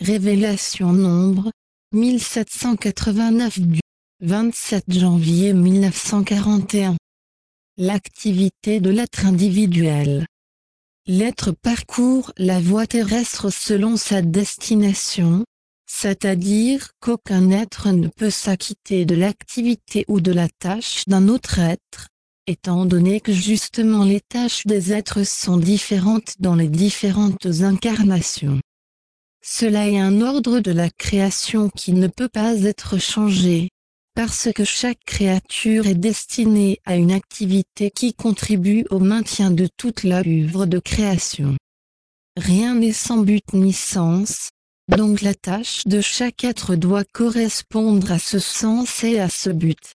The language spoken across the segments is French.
Révélation Nombre, 1789 du 27 janvier 1941. L'activité de l'être individuel. L'être parcourt la voie terrestre selon sa destination, c'est-à-dire qu'aucun être ne peut s'acquitter de l'activité ou de la tâche d'un autre être, étant donné que justement les tâches des êtres sont différentes dans les différentes incarnations. Cela est un ordre de la création qui ne peut pas être changé, parce que chaque créature est destinée à une activité qui contribue au maintien de toute l'œuvre de création. Rien n'est sans but ni sens, donc la tâche de chaque être doit correspondre à ce sens et à ce but.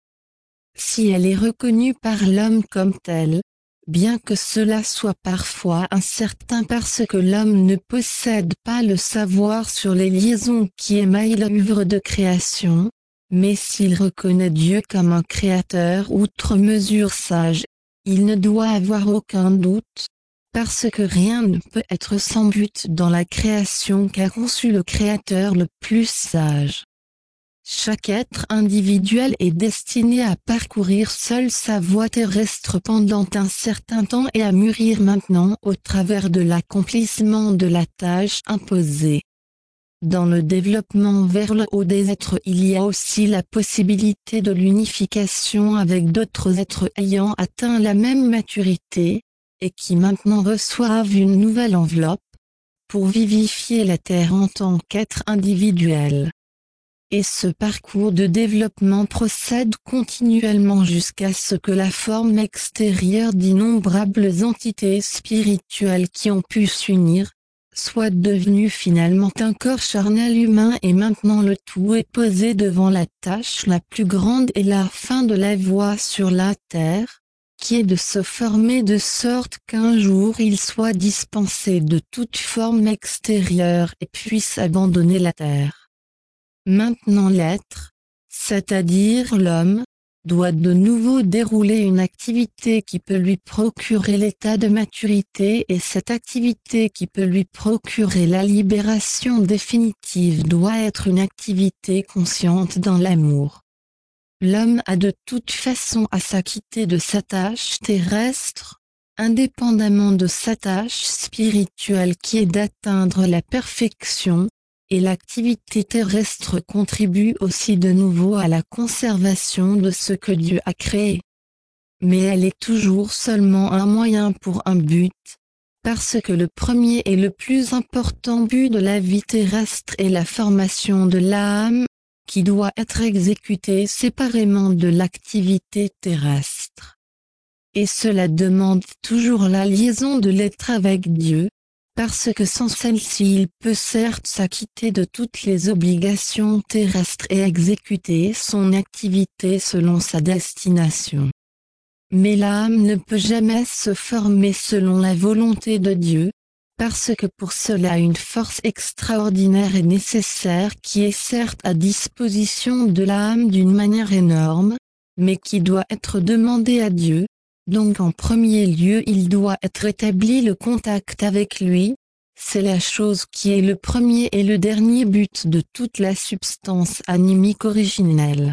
Si elle est reconnue par l'homme comme telle, bien que cela soit parfois incertain parce que l'homme ne possède pas le savoir sur les liaisons qui émaillent l'œuvre de création, mais s'il reconnaît Dieu comme un créateur outre mesure sage, il ne doit avoir aucun doute, parce que rien ne peut être sans but dans la création qu'a conçu le Créateur le plus sage. Chaque être individuel est destiné à parcourir seul sa voie terrestre pendant un certain temps et à mûrir maintenant au travers de l'accomplissement de la tâche imposée. Dans le développement vers le haut des êtres, il y a aussi la possibilité de l'unification avec d'autres êtres ayant atteint la même maturité, et qui maintenant reçoivent une nouvelle enveloppe, pour vivifier la Terre en tant qu'être individuel. Et ce parcours de développement procède continuellement jusqu'à ce que la forme extérieure d'innombrables entités spirituelles qui ont pu s'unir, soit devenue finalement un corps charnel humain et maintenant le tout est posé devant la tâche la plus grande et la fin de la voie sur la terre, qui est de se former de sorte qu'un jour il soit dispensé de toute forme extérieure et puisse abandonner la terre. Maintenant l'être, c'est-à-dire l'homme, doit de nouveau dérouler une activité qui peut lui procurer l'état de maturité et cette activité qui peut lui procurer la libération définitive doit être une activité consciente dans l'amour. L'homme a de toute façon à s'acquitter de sa tâche terrestre, indépendamment de sa tâche spirituelle qui est d'atteindre la perfection, et l'activité terrestre contribue aussi de nouveau à la conservation de ce que Dieu a créé. Mais elle est toujours seulement un moyen pour un but, parce que le premier et le plus important but de la vie terrestre est la formation de l'âme, qui doit être exécutée séparément de l'activité terrestre. Et cela demande toujours la liaison de l'être avec Dieu, parce que sans celle-ci il peut certes s'acquitter de toutes les obligations terrestres et exécuter son activité selon sa destination. Mais l'âme ne peut jamais se former selon la volonté de Dieu, parce que pour cela une force extraordinaire est nécessaire qui est certes à disposition de l'âme d'une manière énorme, mais qui doit être demandée à Dieu. Donc en premier lieu il doit être établi le contact avec lui, c'est la chose qui est le premier et le dernier but de toute la substance animique originelle.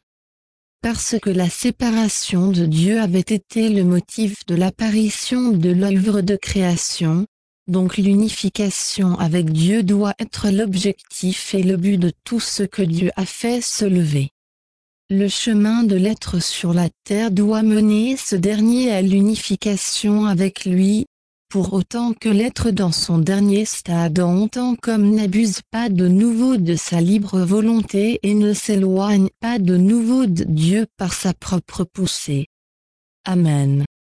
Parce que la séparation de Dieu avait été le motif de l'apparition de l'œuvre de création, donc l'unification avec Dieu doit être l'objectif et le but de tout ce que Dieu a fait se lever. Le chemin de l'être sur la terre doit mener ce dernier à l'unification avec lui, pour autant que l'être dans son dernier stade entend comme n'abuse pas de nouveau de sa libre volonté et ne s'éloigne pas de nouveau de Dieu par sa propre poussée. Amen.